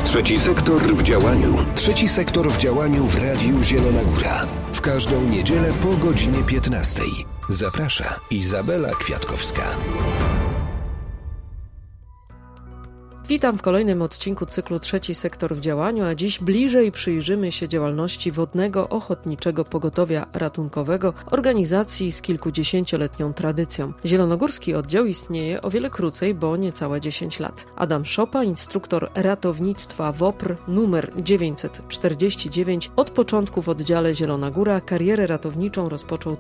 Trzeci sektor w działaniu. Trzeci sektor w działaniu w Radiu Zielona Góra. W każdą niedzielę po godzinie 15. Zaprasza Izabela Kwiatkowska. Witam w kolejnym odcinku cyklu Trzeci sektor w działaniu, a dziś bliżej przyjrzymy się działalności Wodnego Ochotniczego Pogotowia Ratunkowego, organizacji z kilkudziesięcioletnią tradycją. Zielonogórski oddział istnieje o wiele krócej, bo niecałe 10 lat. Adam Szopa, instruktor ratownictwa WOPR numer 949, od początku w oddziale Zielona Góra karierę ratowniczą rozpoczął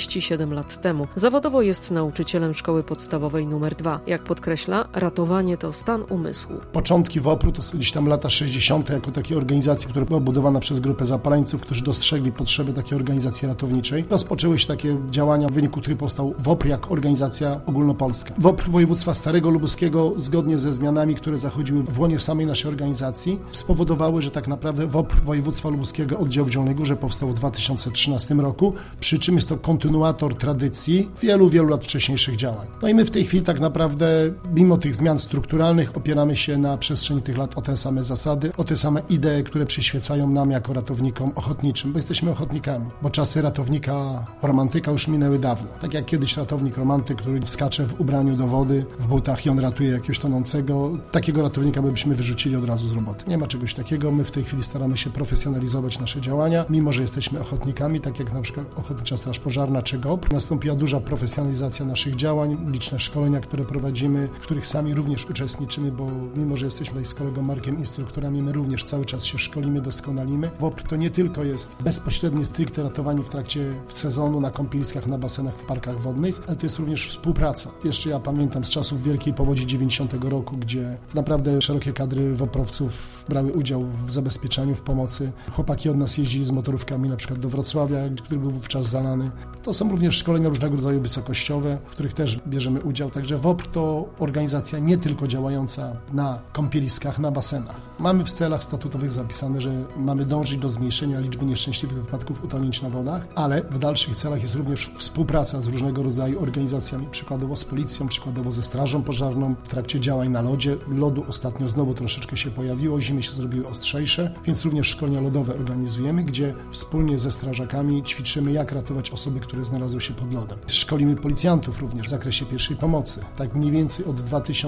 37 lat temu. Zawodowo jest nauczycielem szkoły podstawowej numer 2. Jak podkreśla, ratowanie to stan umysłu. Początki WOPR-u to są gdzieś tam lata 60. jako takiej organizacji, która była budowana przez grupę zapaleńców, którzy dostrzegli potrzeby takiej organizacji ratowniczej. Rozpoczęły się takie działania, w wyniku których powstał WOPR jako organizacja ogólnopolska. WOPR województwa Starego Lubuskiego, zgodnie ze zmianami, które zachodziły w łonie samej naszej organizacji, spowodowały, że tak naprawdę WOPR województwa lubuskiego oddział w Zielonej Górze powstał w 2013 roku, przy czym jest to kontynuator tradycji wielu lat wcześniejszych działań. No i my w tej chwili tak naprawdę, mimo tych zmian strukturalnych, opieramy się na przestrzeni tych lat o te same zasady, o te same idee, które przyświecają nam jako ratownikom ochotniczym, bo jesteśmy ochotnikami, bo czasy ratownika romantyka już minęły dawno. Tak jak kiedyś ratownik romantyk, który wskacze w ubraniu do wody, w butach i on ratuje jakiegoś tonącego, takiego ratownika byśmy wyrzucili od razu z roboty. Nie ma czegoś takiego, my w tej chwili staramy się profesjonalizować nasze działania, mimo że jesteśmy ochotnikami, tak jak na przykład Ochotnicza Straż Pożarna czy GOPR. Nastąpiła duża profesjonalizacja naszych działań, liczne szkolenia, które prowadzimy, w których sami również uczestniczymy, bo mimo że jesteśmy tutaj z kolegą Markiem instruktorami, my również cały czas się szkolimy, doskonalimy. WOPR to nie tylko jest bezpośrednie stricte ratowanie w trakcie sezonu na kąpieliskach, na basenach, w parkach wodnych, ale to jest również współpraca. Jeszcze ja pamiętam z czasów Wielkiej Powodzi 90 roku, gdzie naprawdę szerokie kadry WOPR-owców brały udział w zabezpieczaniu, w pomocy. Chłopaki od nas jeździli z motorówkami na przykład do Wrocławia, który był wówczas zalany. To są również szkolenia różnego rodzaju wysokościowe, w których też bierzemy udział. Także WOPR to organizacja nie tylko działająca na kąpieliskach, na basenach. Mamy w celach statutowych zapisane, że mamy dążyć do zmniejszenia liczby nieszczęśliwych wypadków utonięć na wodach, ale w dalszych celach jest również współpraca z różnego rodzaju organizacjami, przykładowo z policją, przykładowo ze strażą pożarną, w trakcie działań na lodzie. Lodu ostatnio znowu troszeczkę się pojawiło, zimy się zrobiły ostrzejsze, więc również szkolenia lodowe organizujemy, gdzie wspólnie ze strażakami ćwiczymy, jak ratować osoby, które znalazły się pod lodem. Szkolimy policjantów również w zakresie pierwszej pomocy. Tak mniej więcej od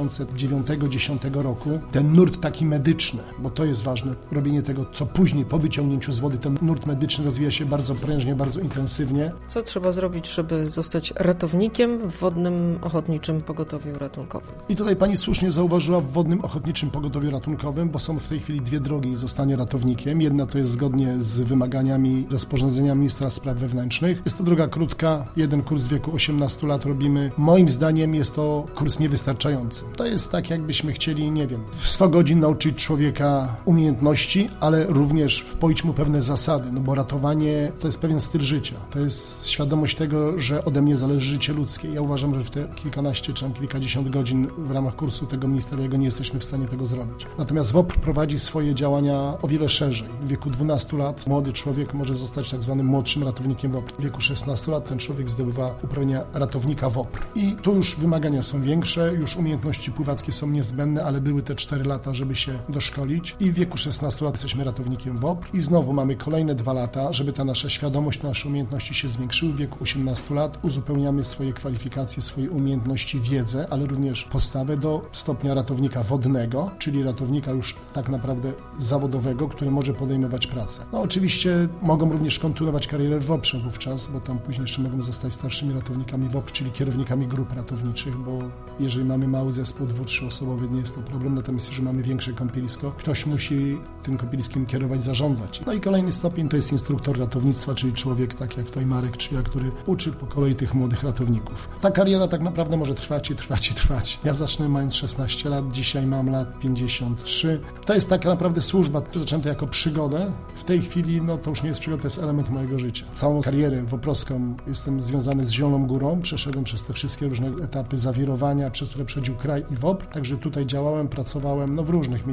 2009-2010 roku ten nurt taki medyczny, bo to jest ważne, robienie tego, co później po wyciągnięciu z wody, ten nurt medyczny rozwija się bardzo prężnie, bardzo intensywnie. Co trzeba zrobić, żeby zostać ratownikiem w Wodnym Ochotniczym Pogotowiu Ratunkowym? I tutaj pani słusznie zauważyła, w Wodnym Ochotniczym Pogotowiu Ratunkowym, bo są w tej chwili dwie drogi zostania ratownikiem. Jedna to jest zgodnie z wymaganiami rozporządzenia ministra spraw wewnętrznych. Jest to droga krótka, jeden kurs w wieku 18 lat robimy. Moim zdaniem jest to kurs niewystarczający. To jest tak, jakbyśmy chcieli, nie wiem, w 100 godzin nauczyć człowieka umiejętności, ale również wpoić mu pewne zasady, no bo ratowanie to jest pewien styl życia. To jest świadomość tego, że ode mnie zależy życie ludzkie. Ja uważam, że w te kilkanaście czy kilkadziesiąt godzin w ramach kursu tego ministerialnego nie jesteśmy w stanie tego zrobić. Natomiast WOPR prowadzi swoje działania o wiele szerzej. W wieku 12 lat młody człowiek może zostać tak zwanym młodszym ratownikiem WOPR. W wieku 16 lat ten człowiek zdobywa uprawnienia ratownika WOPR. I tu już wymagania są większe, już umiejętności pływackie są niezbędne, ale były te 4 lata, żeby się doszkolić. I w wieku 16 lat jesteśmy ratownikiem WOPR. I znowu mamy kolejne 2 lata, żeby ta nasza świadomość, nasze umiejętności się zwiększyły. W wieku 18 lat uzupełniamy swoje kwalifikacje, swoje umiejętności, wiedzę, ale również postawę do stopnia ratownika wodnego, czyli ratownika już tak naprawdę zawodowego, który może podejmować pracę. No oczywiście mogą również kontynuować karierę w WOPR-ze wówczas, bo tam później jeszcze mogą zostać starszymi ratownikami WOPR, czyli kierownikami grup ratowniczych, bo jeżeli mamy mały zespół 2-3 osobowy, nie jest to problem, natomiast jeżeli mamy większe kąpielisko, ktoś musi tym kąpieliskiem kierować, zarządzać. No i kolejny stopień to jest instruktor ratownictwa, czyli człowiek tak jak tutaj Marek czy ja, który uczy po kolei tych młodych ratowników. Ta kariera tak naprawdę może trwać i trwać i trwać. Ja zaczynałem mając 16 lat, dzisiaj mam lat 53. To jest taka naprawdę służba. Zacząłem to jako przygodę. W tej chwili no to już nie jest przygoda, to jest element mojego życia. Całą karierę WOPR-owską jestem związany z Zieloną Górą. Przeszedłem przez te wszystkie różne etapy zawirowania, przez które przechodził kraj i WOPR. Także tutaj działałem, pracowałem w różnych miejscach, na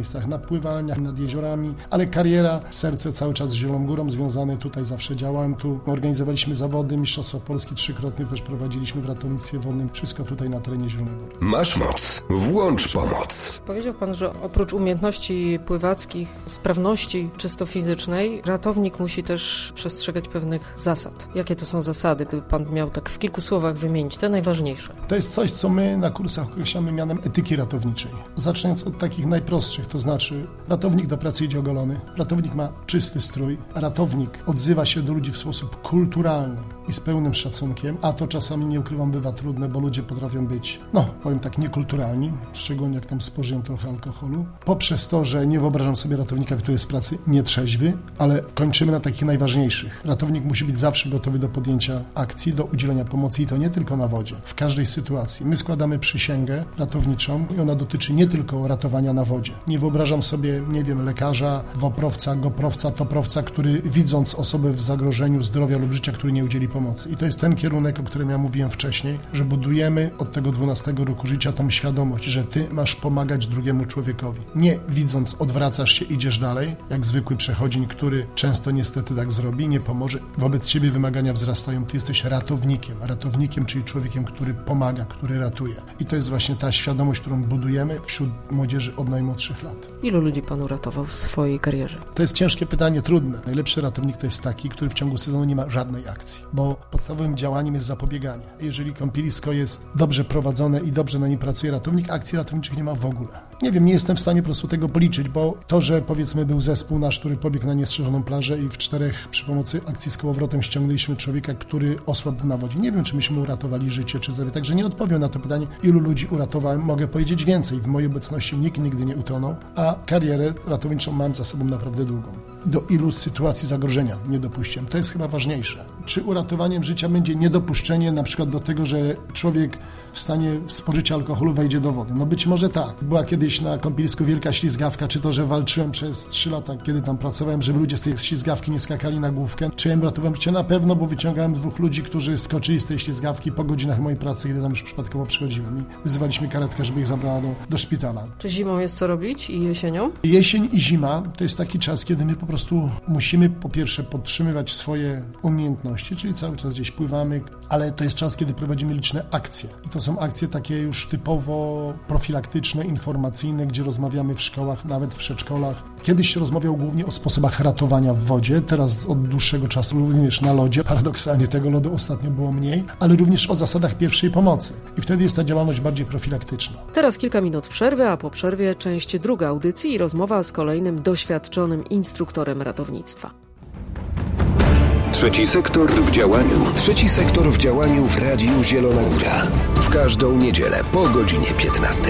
pływalniach, nad jeziorami, ale kariera, serce cały czas z Zieloną Górą związane, tutaj zawsze działałem, tu organizowaliśmy zawody, Mistrzostwa Polski 3-krotnie też prowadziliśmy w ratownictwie wodnym, wszystko tutaj na terenie Zielonej Góry. Masz moc, włącz pomoc. Powiedział pan, że oprócz umiejętności pływackich, sprawności czysto fizycznej, ratownik musi też przestrzegać pewnych zasad. Jakie to są zasady, gdyby pan miał tak w kilku słowach wymienić, te najważniejsze? To jest coś, co my na kursach określamy mianem etyki ratowniczej. Zaczynając od takich najprostszych, to znaczy ratownik do pracy idzie ogolony, ratownik ma czysty strój, a ratownik odzywa się do ludzi w sposób kulturalny i z pełnym szacunkiem, a to czasami, nie ukrywam, bywa trudne, bo ludzie potrafią być, powiem tak, niekulturalni, szczególnie jak tam spożyją trochę alkoholu. Poprzez to, że nie wyobrażam sobie ratownika, który jest z pracy nietrzeźwy, ale kończymy na takich najważniejszych. Ratownik musi być zawsze gotowy do podjęcia akcji, do udzielenia pomocy i to nie tylko na wodzie, w każdej sytuacji. My składamy przysięgę ratowniczą i ona dotyczy nie tylko ratowania na wodzie. Nie wyobrażam sobie, lekarza, woprowca, goprowca, toprowca, który widząc osobę w zagrożeniu zdrowia lub życia, który nie udzieli pomocy. I to jest ten kierunek, o którym ja mówiłem wcześniej, że budujemy od tego 12 roku życia tą świadomość, że ty masz pomagać drugiemu człowiekowi. Nie widząc, odwracasz się, idziesz dalej, jak zwykły przechodzień, który często niestety tak zrobi, nie pomoże. Wobec ciebie wymagania wzrastają, ty jesteś ratownikiem, czyli człowiekiem, który pomaga, który ratuje. I to jest właśnie ta świadomość, którą budujemy wśród młodzieży od najmłodszych lat. Ilu ludzi pan uratował w swojej karierze? To jest ciężkie pytanie, trudne. Najlepszy ratownik to jest taki, który w ciągu sezonu nie ma żadnej akcji, bo podstawowym działaniem jest zapobieganie. Jeżeli kąpielisko jest dobrze prowadzone i dobrze na nim pracuje ratownik, akcji ratowniczych nie ma w ogóle. Nie wiem, nie jestem w stanie po prostu tego policzyć, bo to, że powiedzmy był zespół nasz, który pobiegł na niestrzeżoną plażę i w 4 przy pomocy akcji z kołowrotem ściągnęliśmy człowieka, który osłabł na wodzie. Nie wiem, czy myśmy uratowali życie, czy zdrowie. Także nie odpowiem na to pytanie, ilu ludzi uratowałem. Mogę powiedzieć więcej. W mojej obecności nikt nigdy nie utonął, a karierę ratowniczą mam za sobą naprawdę długą. Do ilu sytuacji zagrożenia nie dopuściłem. To jest chyba ważniejsze. Czy uratowaniem życia będzie niedopuszczenie na przykład do tego, że człowiek w stanie spożycia alkoholu wejdzie do wody? Być może tak. Była kiedyś na kąpielisku wielka ślizgawka, czy to, że walczyłem przez 3 lata, kiedy tam pracowałem, żeby ludzie z tej ślizgawki nie skakali na główkę. Czy ja im ratowałem życie? Na pewno, bo wyciągałem 2 ludzi, którzy skoczyli z tej ślizgawki po godzinach mojej pracy, kiedy tam już przypadkowo przychodziłem i wzywaliśmy karetkę, żeby ich zabrała do szpitala. Czy zimą jest co robić i jesienią? Jesień i zima to jest taki czas, kiedy my po prostu musimy po pierwsze podtrzymywać swoje umiejętności, czyli cały czas gdzieś pływamy, ale to jest czas, kiedy prowadzimy liczne akcje. I to są akcje takie już typowo profilaktyczne, informacyjne, gdzie rozmawiamy w szkołach, nawet w przedszkolach. Kiedyś się rozmawiał głównie o sposobach ratowania w wodzie, teraz od dłuższego czasu również na lodzie. Paradoksalnie tego lodu ostatnio było mniej, ale również o zasadach pierwszej pomocy. I wtedy jest ta działalność bardziej profilaktyczna. Teraz kilka minut przerwy, a po przerwie część druga audycji i rozmowa z kolejnym doświadczonym instruktorem ratownictwa. Trzeci sektor w działaniu. Trzeci sektor w działaniu w Radiu Zielona Góra. W każdą niedzielę po godzinie 15.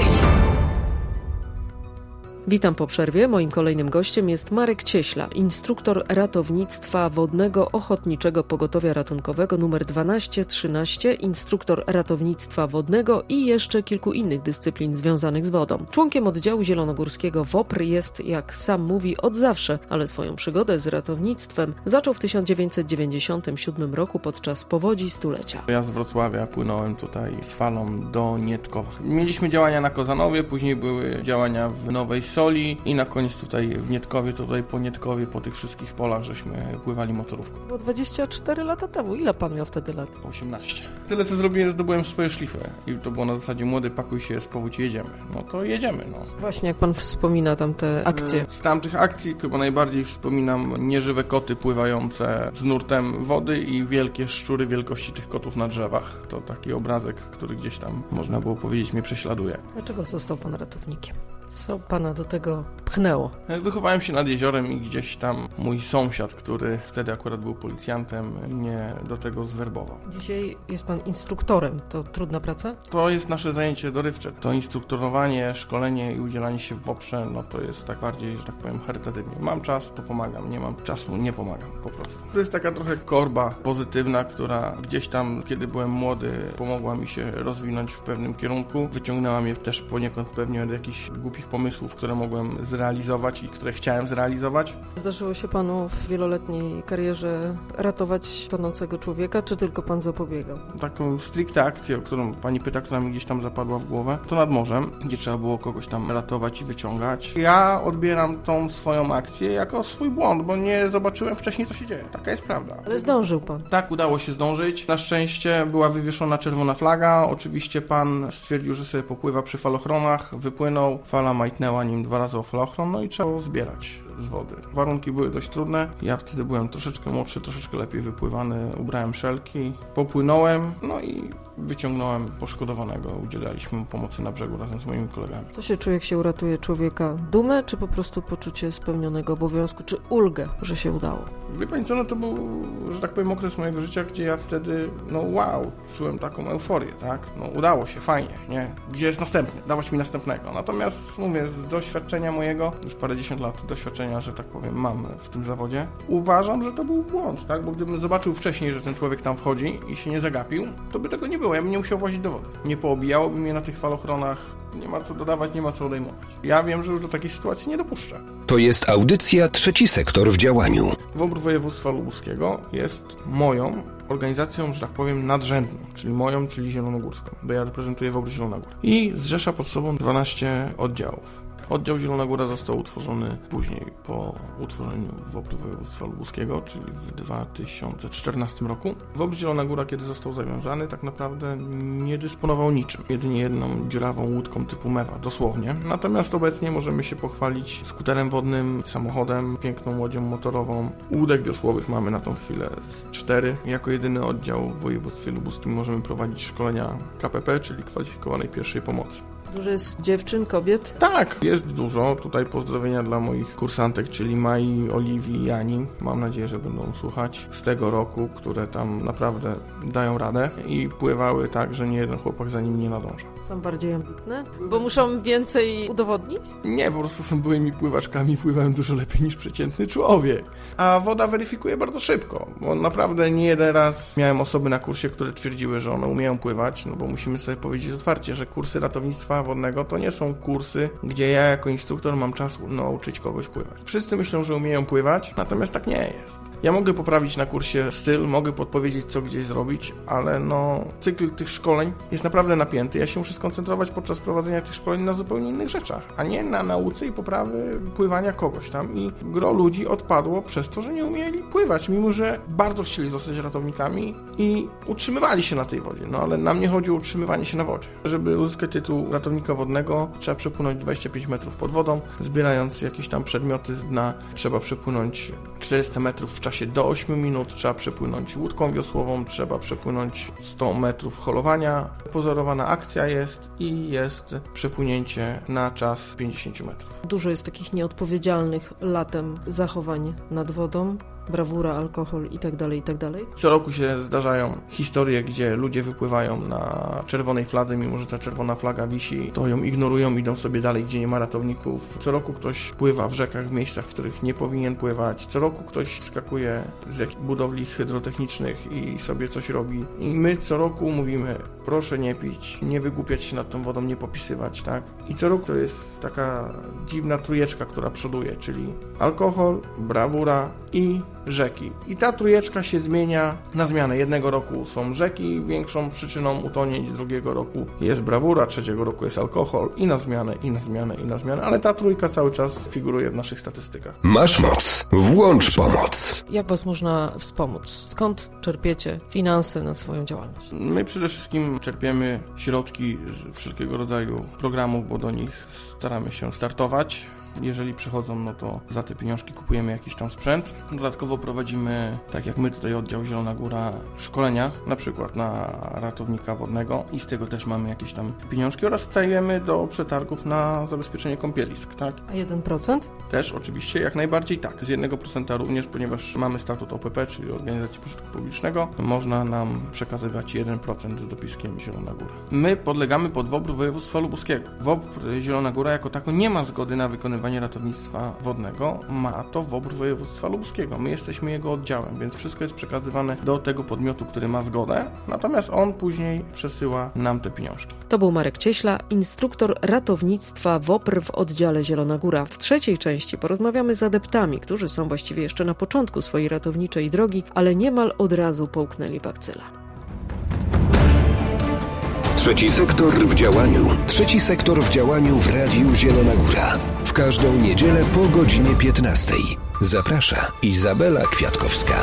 Witam po przerwie. Moim kolejnym gościem jest Marek Cieśla, instruktor ratownictwa wodnego Ochotniczego Pogotowia Ratunkowego nr 1213, instruktor ratownictwa wodnego i jeszcze kilku innych dyscyplin związanych z wodą. Członkiem oddziału zielonogórskiego WOPR jest, jak sam mówi, od zawsze, ale swoją przygodę z ratownictwem zaczął w 1997 roku podczas powodzi stulecia. Ja z Wrocławia płynąłem tutaj z falą do Nietkowa. Mieliśmy działania na Kozanowie, później były działania w Nowej Soli i na koniec tutaj w Nietkowie, tutaj po Nietkowie, po tych wszystkich polach, żeśmy pływali motorówką. Było 24 lata temu. Ile pan miał wtedy lat? 18. Tyle co zrobiłem, zdobyłem swoje szlify i to było na zasadzie młody, pakuj się, spowódź, jedziemy. No to jedziemy, no. Właśnie, jak pan wspomina tamte akcje. Z tamtych akcji chyba najbardziej wspominam nieżywe koty pływające z nurtem wody i wielkie szczury wielkości tych kotów na drzewach. To taki obrazek, który gdzieś tam, można było powiedzieć, mnie prześladuje. Dlaczego został pan ratownikiem? Co pana do tego pchnęło? Wychowałem się nad jeziorem i gdzieś tam mój sąsiad, który wtedy akurat był policjantem, mnie do tego zwerbował. Dzisiaj jest pan instruktorem. To trudna praca? To jest nasze zajęcie dorywcze. To instruktorowanie, szkolenie i udzielanie się w WOPR-ze, no to jest tak bardziej, że tak powiem, charytatywnie. Mam czas, to pomagam. Nie mam czasu, nie pomagam po prostu. To jest taka trochę korba pozytywna, która gdzieś tam, kiedy byłem młody, pomogła mi się rozwinąć w pewnym kierunku. Wyciągnęła mnie też poniekąd pewnie od jakichś głupich pomysłów, które mogłem zrealizować zrealizować i które chciałem zrealizować. Zdarzyło się panu w wieloletniej karierze ratować tonącego człowieka, czy tylko pan zapobiegał? Taką stricte akcję, o którą pani pyta, która mi gdzieś tam zapadła w głowę, to nad morzem, gdzie trzeba było kogoś tam ratować i wyciągać. Ja odbieram tą swoją akcję jako swój błąd, bo nie zobaczyłem wcześniej, co się dzieje. Taka jest prawda. Ale zdążył pan. Tak, udało się zdążyć. Na szczęście była wywieszona czerwona flaga. Oczywiście pan stwierdził, że sobie popływa przy falochronach, wypłynął, fala majtnęła nim 2 razy o falochron, no i trzeba było zbierać z wody. Warunki były dość trudne. Ja wtedy byłem troszeczkę młodszy, troszeczkę lepiej wypływany. Ubrałem szelki, popłynąłem, no i wyciągnąłem poszkodowanego. Udzielaliśmy mu pomocy na brzegu razem z moimi kolegami. Co się czuje, jak się uratuje człowieka? Dumę, czy po prostu poczucie spełnionego obowiązku, czy ulgę, że się udało? Wie pani co, no to był, że tak powiem, okres mojego życia, gdzie ja wtedy, czułem taką euforię, tak? Udało się, fajnie, nie? Gdzie jest następny? Dawać mi następnego. Natomiast, mówię, z doświadczenia mojego, już parędziesiąt lat doświadczenia, że tak powiem, mam w tym zawodzie, uważam, że to był błąd, tak? Bo gdybym zobaczył wcześniej, że ten człowiek tam wchodzi i się nie zagapił, to by tego nie było, ja bym nie musiał włazić do wody. Nie poobijałoby mnie na tych falochronach, nie ma co dodawać, nie ma co odejmować. Ja wiem, że już do takiej sytuacji nie dopuszczę. To jest audycja Trzeci Sektor w działaniu. WOPR województwa lubuskiego jest moją organizacją, że tak powiem, nadrzędną, czyli moją, czyli zielonogórską, bo ja reprezentuję WOPR Zielona Góra. I zrzesza pod sobą 12 oddziałów. Oddział Zielona Góra został utworzony później, po utworzeniu WOPR województwa lubuskiego, czyli w 2014 roku. WOPR Zielona Góra, kiedy został zawiązany, tak naprawdę nie dysponował niczym. Jedynie jedną dziurawą łódką typu mewa, dosłownie. Natomiast obecnie możemy się pochwalić skuterem wodnym, samochodem, piękną łodzią motorową. Łódek wiosłowych mamy na tą chwilę z 4. Jako jedyny oddział w województwie lubuskim możemy prowadzić szkolenia KPP, czyli kwalifikowanej pierwszej pomocy. Dużo jest dziewczyn, kobiet? Tak, jest dużo. Tutaj pozdrowienia dla moich kursantek, czyli Mai, Oliwii i Ani. Mam nadzieję, że będą słuchać z tego roku, które tam naprawdę dają radę i pływały tak, że nie jeden chłopak za nim nie nadąża. Są bardziej ambitne? Bo muszą więcej udowodnić? Nie, po prostu są byłymi pływaczkami, pływałem dużo lepiej niż przeciętny człowiek. A woda weryfikuje bardzo szybko, bo naprawdę nie jeden raz miałem osoby na kursie, które twierdziły, że one umieją pływać, no bo musimy sobie powiedzieć otwarcie, że kursy ratownictwa wodnego to nie są kursy, gdzie ja jako instruktor mam czas nauczyć kogoś pływać. Wszyscy myślą, że umieją pływać, natomiast tak nie jest. Ja mogę poprawić na kursie styl, mogę podpowiedzieć, co gdzieś zrobić, ale cykl tych szkoleń jest naprawdę napięty. Ja się muszę skoncentrować podczas prowadzenia tych szkoleń na zupełnie innych rzeczach, a nie na nauce i poprawy pływania kogoś tam. I gro ludzi odpadło przez to, że nie umieli pływać, mimo że bardzo chcieli zostać ratownikami i utrzymywali się na tej wodzie. No ale nam nie chodzi o utrzymywanie się na wodzie. Żeby uzyskać tytuł ratownika wodnego, trzeba przepłynąć 25 metrów pod wodą, zbierając jakieś tam przedmioty z dna. Trzeba przepłynąć 400 metrów w czasie do 8 minut, trzeba przepłynąć łódką wiosłową, trzeba przepłynąć 100 metrów holowania. Pozorowana akcja jest i jest przepłynięcie na czas 50 metrów. Dużo jest takich nieodpowiedzialnych latem zachowań nad wodą. Brawura, alkohol i tak dalej, i tak dalej. Co roku się zdarzają historie, gdzie ludzie wypływają na czerwonej fladze, mimo że ta czerwona flaga wisi, to ją ignorują, idą sobie dalej, gdzie nie ma ratowników. Co roku ktoś pływa w rzekach, w miejscach, w których nie powinien pływać. Co roku ktoś skakuje z budowli hydrotechnicznych i sobie coś robi. I my co roku mówimy, proszę nie pić, nie wygłupiać się nad tą wodą, nie popisywać, tak? I co roku to jest taka dziwna trójeczka, która przoduje, czyli alkohol, brawura i rzeki. I ta trójeczka się zmienia na zmianę. Jednego roku są rzeki większą przyczyną utonięć, drugiego roku jest brawura, trzeciego roku jest alkohol i na zmianę, i na zmianę, i na zmianę, ale ta trójka cały czas figuruje w naszych statystykach. Masz moc. Włącz pomoc. Jak was można wspomóc? Skąd czerpiecie finanse na swoją działalność? My przede wszystkim czerpiemy środki z wszelkiego rodzaju programów, bo do nich staramy się startować. Jeżeli przychodzą, no to za te pieniążki kupujemy jakiś tam sprzęt. Dodatkowo prowadzimy, tak jak my tutaj oddział Zielona Góra, szkolenia, na przykład na ratownika wodnego i z tego też mamy jakieś tam pieniążki oraz stajemy do przetargów na zabezpieczenie kąpielisk, tak? A 1%? Też oczywiście, jak najbardziej tak. Z 1% również, ponieważ mamy statut OPP, czyli Organizacji Pożytku Publicznego, można nam przekazywać 1% z dopiskiem Zielona Góra. My podlegamy pod WOPR województwa lubuskiego. WOPR Zielona Góra jako tako nie ma zgody na wykonywanie wykonywanie ratownictwa wodnego ma to WOPR województwa lubuskiego. My jesteśmy jego oddziałem, więc wszystko jest przekazywane do tego podmiotu, który ma zgodę, natomiast on później przesyła nam te pieniążki. To był Marek Cieśla, instruktor ratownictwa WOPR w oddziale Zielona Góra. W trzeciej części porozmawiamy z adeptami, którzy są właściwie jeszcze na początku swojej ratowniczej drogi, ale niemal od razu połknęli bakcyla. Trzeci sektor w działaniu. Trzeci sektor w działaniu w Radiu Zielona Góra. W każdą niedzielę po godzinie 15. Zaprasza Izabela Kwiatkowska.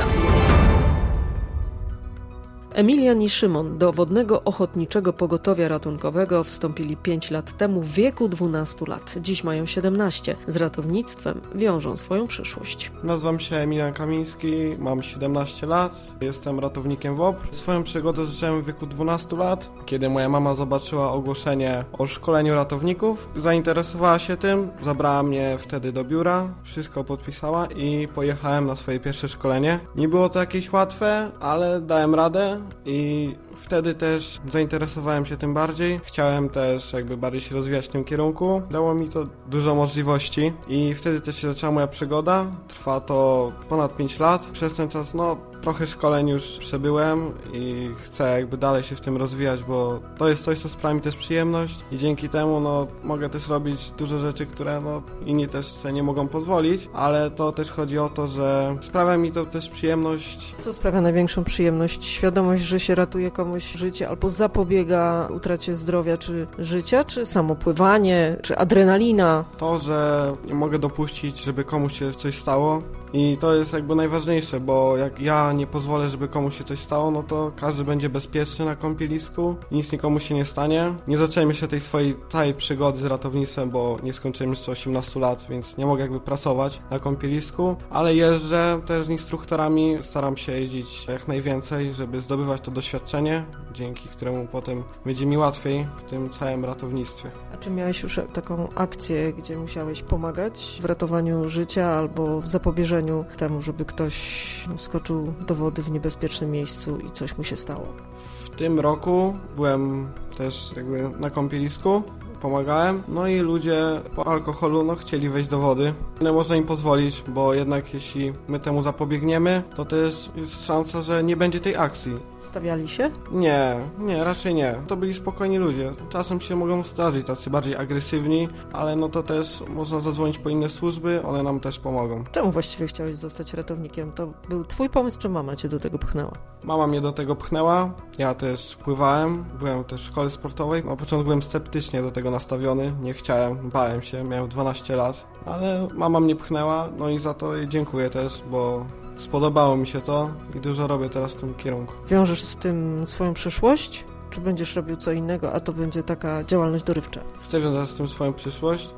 Emilian i Szymon do Wodnego Ochotniczego Pogotowia Ratunkowego wstąpili 5 lat temu w wieku 12 lat. Dziś mają 17. Z ratownictwem wiążą swoją przyszłość. Nazywam się Emilian Kamiński, mam 17 lat, jestem ratownikiem WOPR. Swoją przygodę zacząłem w wieku 12 lat, kiedy moja mama zobaczyła ogłoszenie o szkoleniu ratowników. Zainteresowała się tym, zabrała mnie wtedy do biura, wszystko podpisała i pojechałem na swoje pierwsze szkolenie. Nie było to jakieś łatwe, ale dałem radę. I wtedy też zainteresowałem się tym bardziej. Chciałem też bardziej się rozwijać w tym kierunku. Dało mi to dużo możliwości i wtedy też się zaczęła moja przygoda. Trwa to ponad 5 lat. Przez ten czas trochę szkoleń już przebyłem i chcę dalej się w tym rozwijać, bo to jest coś, co sprawia mi też przyjemność i dzięki temu mogę też robić dużo rzeczy, które inni też sobie nie mogą pozwolić, ale to też chodzi o to, że sprawia mi to też przyjemność. Co sprawia największą przyjemność? Świadomość, że się ratuje komuś życie albo zapobiega utracie zdrowia czy życia, czy samo pływanie, czy adrenalina? To, że nie mogę dopuścić, żeby komuś się coś stało. I to jest najważniejsze, bo jak ja nie pozwolę, żeby komuś się coś stało, to każdy będzie bezpieczny na kąpielisku, nic nikomu się nie stanie. Nie zacząłem jeszcze tej swojej całej przygody z ratownictwem, bo nie skończyłem jeszcze 18 lat, więc nie mogę pracować na kąpielisku, ale jeżdżę też z instruktorami, staram się jeździć jak najwięcej, żeby zdobywać to doświadczenie, dzięki któremu potem będzie mi łatwiej w tym całym ratownictwie. A czy miałeś już taką akcję, gdzie musiałeś pomagać w ratowaniu życia albo w zapobieżeniu temu, żeby ktoś skoczył do wody w niebezpiecznym miejscu i coś mu się stało? W tym roku byłem też na kąpielisku, pomagałem, i ludzie po alkoholu chcieli wejść do wody. Nie można im pozwolić, bo jednak jeśli my temu zapobiegniemy, to też jest szansa, że nie będzie tej akcji. Stawiali się? Nie, raczej nie. To byli spokojni ludzie. Czasem się mogą zdarzyć tacy bardziej agresywni, ale to też można zadzwonić po inne służby, one nam też pomogą. Czemu właściwie chciałeś zostać ratownikiem? To był twój pomysł, czy mama cię do tego pchnęła? Mama mnie do tego pchnęła, ja też pływałem, byłem też w szkole sportowej. Na początku byłem sceptycznie do tego nastawiony, nie chciałem, bałem się, miałem 12 lat, ale mama mnie pchnęła, i za to jej dziękuję też, bo spodobało mi się to i dużo robię teraz w tym kierunku. Wiążesz z tym swoją przyszłość? Czy będziesz robił co innego, a to będzie taka działalność dorywcza? Chcę wiązać z tym swoją przyszłość.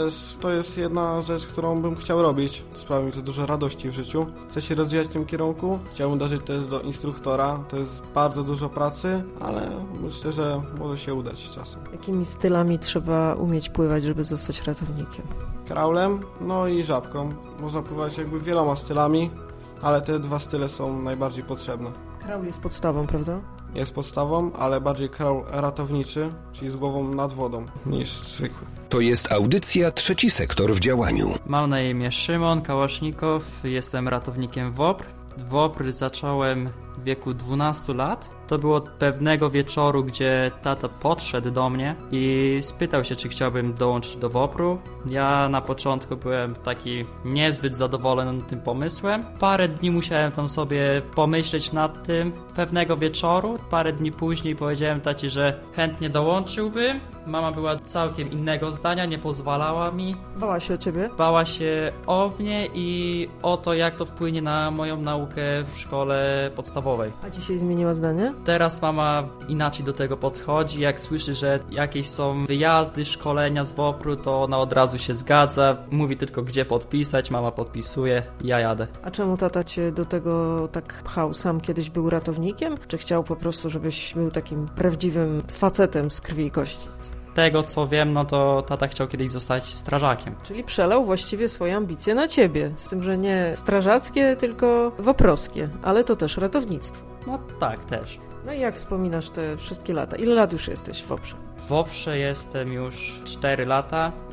To jest jedna rzecz, którą bym chciał robić. Sprawia mi to dużo radości w życiu. Chcę się rozwijać w tym kierunku. Chciałbym dążyć też do instruktora. To jest bardzo dużo pracy, ale myślę, że może się udać czasem. Jakimi stylami trzeba umieć pływać, żeby zostać ratownikiem? Kraulem, i żabką. Można pływać wieloma stylami, ale te 2 style są najbardziej potrzebne. Kraul jest podstawą, prawda? Jest podstawą, ale bardziej kraul ratowniczy, czyli z głową nad wodą, niż zwykły. To jest audycja Trzeci Sektor w działaniu. Mam na imię Szymon Kałasznikow, jestem ratownikiem WOPR. WOPR zacząłem w wieku 12 lat. To było pewnego wieczoru, gdzie tata podszedł do mnie i spytał się, czy chciałbym dołączyć do WOPR-u. Ja na początku byłem taki niezbyt zadowolony tym pomysłem. Parę dni musiałem tam sobie pomyśleć nad tym pewnego wieczoru. Parę dni później powiedziałem tacie, że chętnie dołączyłbym. Mama była całkiem innego zdania, nie pozwalała mi. Bała się o ciebie? Bała się o mnie i o to, jak to wpłynie na moją naukę w szkole podstawowej. A dzisiaj zmieniła zdanie? Teraz mama inaczej do tego podchodzi. Jak słyszy, że jakieś są wyjazdy, szkolenia z WOPR-u, to ona od razu się zgadza. Mówi tylko, gdzie podpisać, mama podpisuje, ja jadę. A czemu tata cię do tego tak pchał? Sam kiedyś był ratownikiem? Czy chciał po prostu, żebyś był takim prawdziwym facetem z krwi i kości? Tego co wiem, to tata chciał kiedyś zostać strażakiem. Czyli przelał właściwie swoje ambicje na ciebie. Z tym, że nie strażackie, tylko woprowskie. Ale to też ratownictwo. No tak, też. No i jak wspominasz te wszystkie lata? Ile lat już jesteś w WOPR-ze? W WOPR-ze jestem już 4 lata.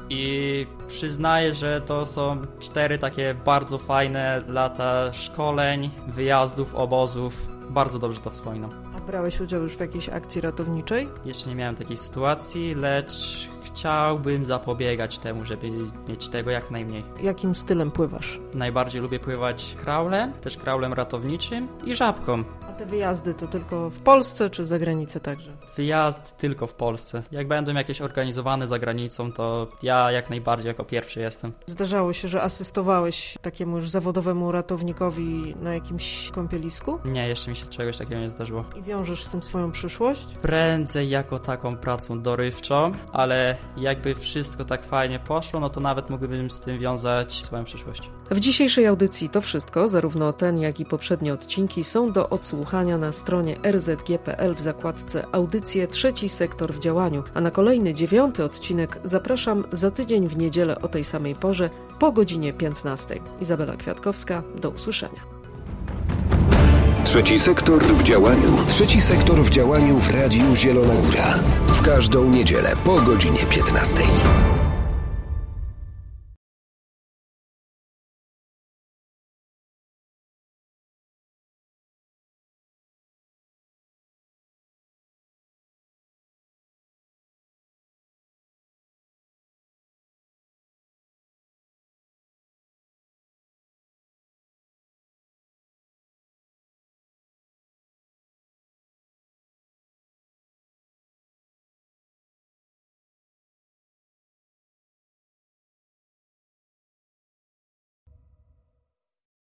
i przyznaję, że to są 4 takie bardzo fajne lata szkoleń, wyjazdów, obozów. Bardzo dobrze to wspominam. A brałeś udział już w jakiejś akcji ratowniczej? Jeszcze nie miałem takiej sytuacji, lecz chciałbym zapobiegać temu, żeby mieć tego jak najmniej. Jakim stylem pływasz? Najbardziej lubię pływać kraulem, też kraulem ratowniczym i żabką. A te wyjazdy to tylko w Polsce czy za granicę także? Wyjazd tylko w Polsce. Jak będą jakieś organizowane za granicą, to ja jak najbardziej jako pierwszy jestem. Zdarzało się, że asystowałeś takiemu już zawodowemu ratownikowi na jakimś kąpielisku? Nie, jeszcze mi się czegoś takiego nie zdarzyło. I wiążesz z tym swoją przyszłość? Prędzej jako taką pracą dorywczą, ale jakby wszystko tak fajnie poszło, no to nawet mógłbym z tym wiązać swoją przyszłość. W dzisiejszej audycji to wszystko, zarówno ten, jak i poprzednie odcinki są do odsłuchania na stronie rzg.pl w zakładce Audycje Trzeci Sektor w działaniu, a na kolejny 9. odcinek zapraszam za tydzień w niedzielę o tej samej porze po godzinie 15. Izabela Kwiatkowska, do usłyszenia. Trzeci sektor w działaniu. Trzeci sektor w działaniu w Radiu Zielona Góra. W każdą niedzielę po godzinie 15.